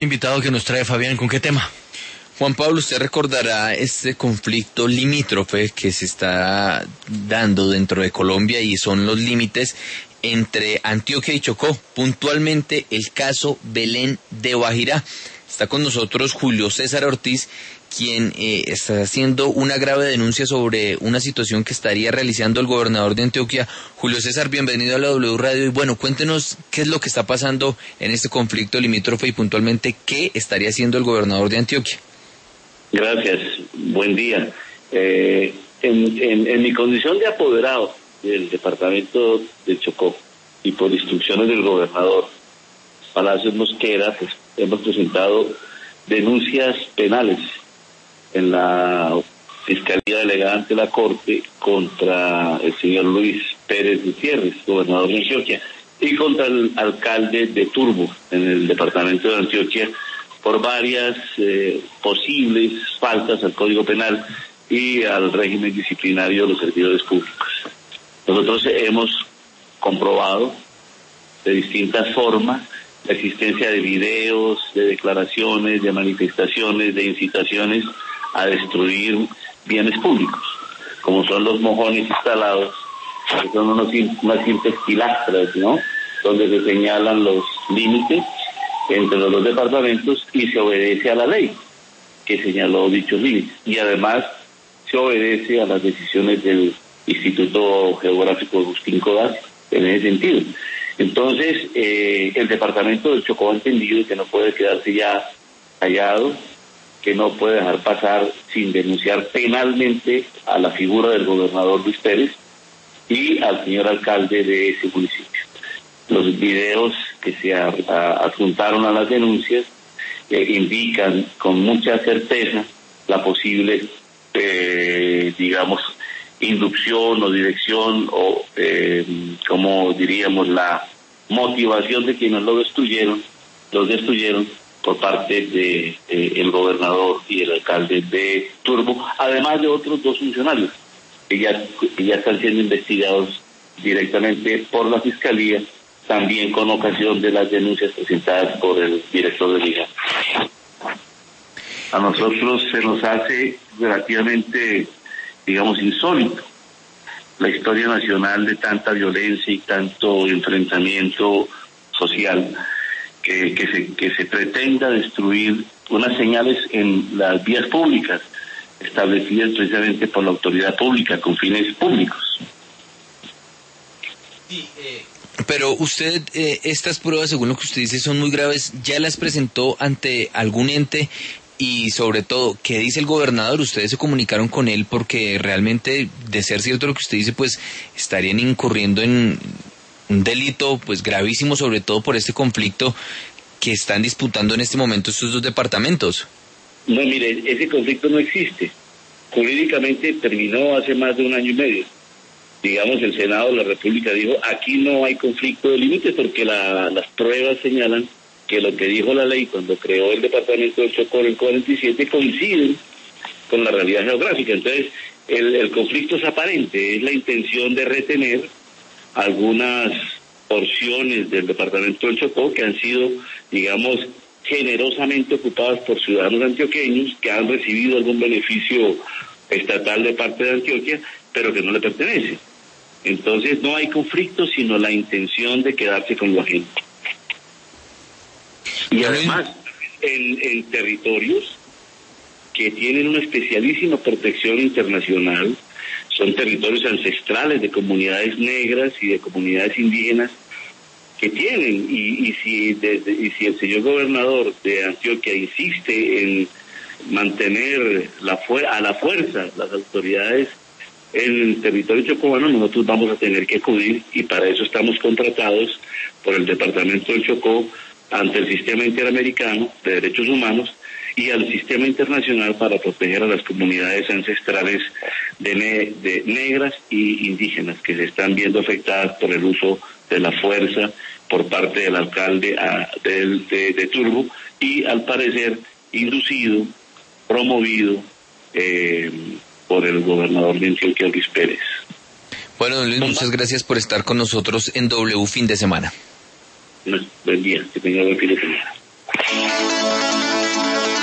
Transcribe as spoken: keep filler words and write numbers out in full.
Invitado que nos trae Fabián, ¿con qué tema? Juan Pablo, usted recordará este conflicto limítrofe que se está dando dentro de Colombia y son los límites entre Antioquia y Chocó, puntualmente el caso Belén de Guajirá. Está con nosotros Julio César Ortiz, quien eh, está haciendo una grave denuncia sobre una situación que estaría realizando el gobernador de Antioquia. Julio César, bienvenido a la W Radio y bueno, cuéntenos qué es lo que está pasando en este conflicto limítrofe y puntualmente qué estaría haciendo el gobernador de Antioquia. Gracias, buen día. Eh, en, en, en mi condición de apoderado del departamento de Chocó y por instrucciones del gobernador Palacios Mosquera, pues hemos presentado denuncias penales en la Fiscalía Delegada ante la Corte contra el señor Luis Pérez Gutiérrez, gobernador de Antioquia, y contra el alcalde de Turbo, en el departamento de Antioquia, por varias eh, posibles faltas al Código Penal y al régimen disciplinario de los servidores públicos. Nosotros hemos comprobado de distintas formas la existencia de videos, de declaraciones, de manifestaciones, de incitaciones a destruir bienes públicos, como son los mojones instalados, que son unos, unas simples pilastras, ¿no?, donde se señalan los límites entre los dos departamentos y se obedece a la ley que señaló dichos límites. Y además se obedece a las decisiones del Instituto Geográfico Agustín Codazzi en ese sentido. Entonces, eh, el departamento del Chocó ha entendido que no puede quedarse ya callado, que no puede dejar pasar sin denunciar penalmente a la figura del gobernador Luis Pérez y al señor alcalde de ese municipio. Los videos que se a, a, adjuntaron a las denuncias eh, indican con mucha certeza la posible, eh, digamos, inducción o dirección o, eh, como diríamos, la motivación de quienes lo destruyeron, los destruyeron por parte de eh, el gobernador y el alcalde de Turbo, además de otros dos funcionarios que ya, que ya están siendo investigados directamente por la Fiscalía, también con ocasión de las denuncias presentadas por el director de Liga. A nosotros se nos hace relativamente, digamos, insólito la historia nacional de tanta violencia y tanto enfrentamiento social, que, que, se, que se pretenda destruir unas señales en las vías públicas establecidas precisamente por la autoridad pública con fines públicos. Sí, eh... Pero usted, eh, estas pruebas, según lo que usted dice, son muy graves. ¿Ya las presentó ante algún ente? Y sobre todo, ¿qué dice el gobernador? ¿Ustedes se comunicaron con él? Porque realmente, de ser cierto lo que usted dice, pues estarían incurriendo en un delito pues gravísimo, sobre todo por este conflicto que están disputando en este momento estos dos departamentos. No, mire, ese conflicto no existe. Jurídicamente terminó hace más de un año y medio. Digamos, el Senado de la República dijo, aquí no hay conflicto de límites porque la, las pruebas señalan que lo que dijo la ley cuando creó el departamento de Chocó en el cuarenta y siete coincide con la realidad geográfica. Entonces, el, el conflicto es aparente, es la intención de retener algunas porciones del departamento de Chocó que han sido, digamos, generosamente ocupadas por ciudadanos antioqueños que han recibido algún beneficio estatal de parte de Antioquia, pero que no le pertenece. Entonces no hay conflicto, sino la intención de quedarse con lo ajeno. Y además, en, en territorios que tienen una especialísima protección internacional, son territorios ancestrales de comunidades negras y de comunidades indígenas que tienen, y, y, si, de, de, y si el señor gobernador de Antioquia insiste en mantener la fu- a la fuerza las autoridades en el territorio chocobano, nosotros vamos a tener que acudir, y para eso estamos contratados por el Departamento del Chocó ante el Sistema Interamericano de Derechos Humanos y al Sistema Internacional para proteger a las comunidades ancestrales de, ne- de negras y indígenas que se están viendo afectadas por el uso de la fuerza por parte del alcalde a, de, de, de Turbo y, al parecer, inducido, promovido eh, por el gobernador de Antioquia, Luis Pérez. Bueno, don Luis, muchas gracias por estar con nosotros en W Fin de Semana. Buen día, que tenga buen fin de semana.